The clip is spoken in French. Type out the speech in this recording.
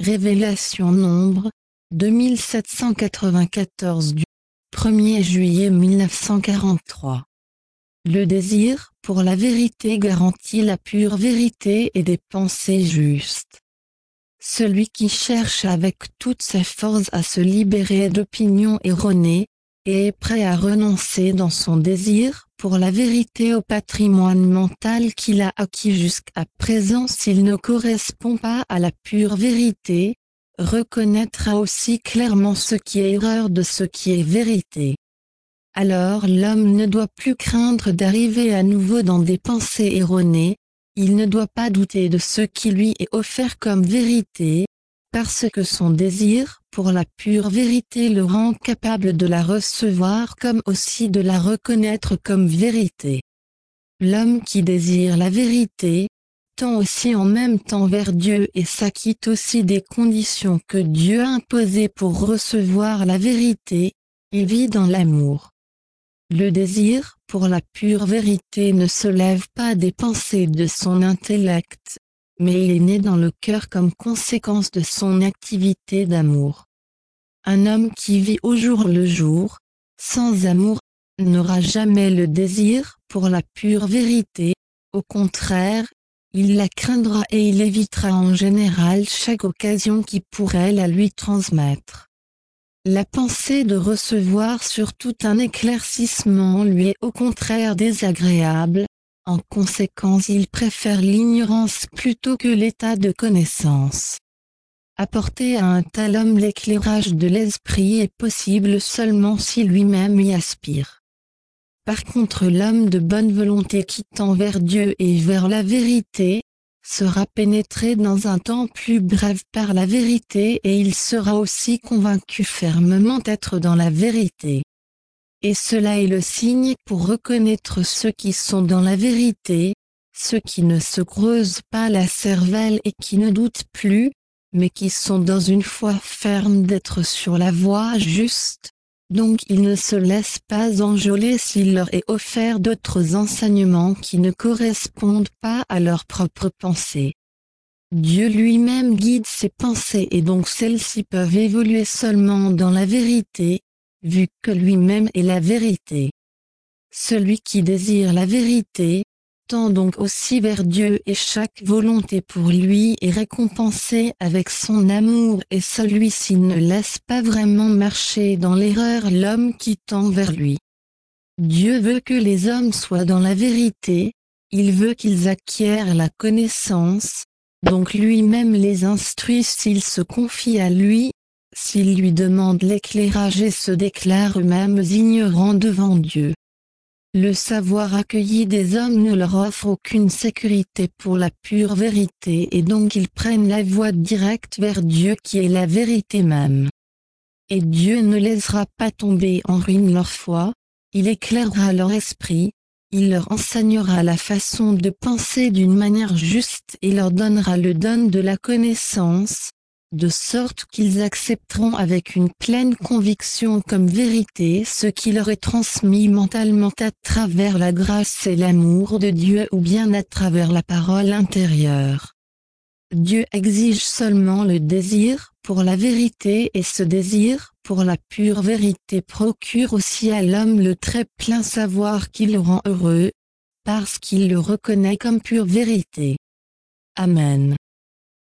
Révélation Nombre, 2794 du 1er juillet 1943. Le désir pour la vérité garantit la pure vérité et des pensées justes. Celui qui cherche avec toutes ses forces à se libérer d'opinions erronées, et est prêt à renoncer dans son désir pour la vérité au patrimoine mental qu'il a acquis jusqu'à présent s'il ne correspond pas à la pure vérité, reconnaîtra aussi clairement ce qui est erreur de ce qui est vérité. Alors l'homme ne doit plus craindre d'arriver à nouveau dans des pensées erronées, il ne doit pas douter de ce qui lui est offert comme vérité, parce que son désir pour la pure vérité le rend capable de la recevoir comme aussi de la reconnaître comme vérité. L'homme qui désire la vérité, tend aussi en même temps vers Dieu et s'acquitte aussi des conditions que Dieu a imposées pour recevoir la vérité, il vit dans l'amour. Le désir pour la pure vérité ne se lève pas des pensées de son intellect, mais il est né dans le cœur comme conséquence de son activité d'amour. Un homme qui vit au jour le jour, sans amour, n'aura jamais le désir pour la pure vérité, au contraire, il la craindra et il évitera en général chaque occasion qui pourrait la lui transmettre. La pensée de recevoir surtout un éclaircissement lui est au contraire désagréable, en conséquence il préfère l'ignorance plutôt que l'état de connaissance. Apporter à un tel homme l'éclairage de l'esprit est possible seulement si lui-même y aspire. Par contre l'homme de bonne volonté qui tend vers Dieu et vers la vérité, sera pénétré dans un temps plus bref par la vérité et il sera aussi convaincu fermement d'être dans la vérité. Et cela est le signe pour reconnaître ceux qui sont dans la vérité, ceux qui ne se creusent pas la cervelle et qui ne doutent plus, mais qui sont dans une foi ferme d'être sur la voie juste, donc ils ne se laissent pas enjôler s'il leur est offert d'autres enseignements qui ne correspondent pas à leurs propres pensées. Dieu lui-même guide ses pensées et donc celles-ci peuvent évoluer seulement dans la vérité, vu que lui-même est la vérité. Celui qui désire la vérité, tend donc aussi vers Dieu et chaque volonté pour lui est récompensée avec son amour et celui-ci ne laisse pas vraiment marcher dans l'erreur l'homme qui tend vers lui. Dieu veut que les hommes soient dans la vérité, il veut qu'ils acquièrent la connaissance, donc lui-même les instruit s'ils se confient à lui, s'ils lui demandent l'éclairage et se déclarent eux-mêmes ignorants devant Dieu. Le savoir accueilli des hommes ne leur offre aucune sécurité pour la pure vérité et donc ils prennent la voie directe vers Dieu qui est la vérité même. Et Dieu ne laissera pas tomber en ruine leur foi, il éclairera leur esprit, il leur enseignera la façon de penser d'une manière juste et leur donnera le don de la connaissance, de sorte qu'ils accepteront avec une pleine conviction comme vérité ce qui leur est transmis mentalement à travers la grâce et l'amour de Dieu ou bien à travers la parole intérieure. Dieu exige seulement le désir pour la vérité et ce désir pour la pure vérité procure aussi à l'homme le très plein savoir qui le rend heureux, parce qu'il le reconnaît comme pure vérité. Amen.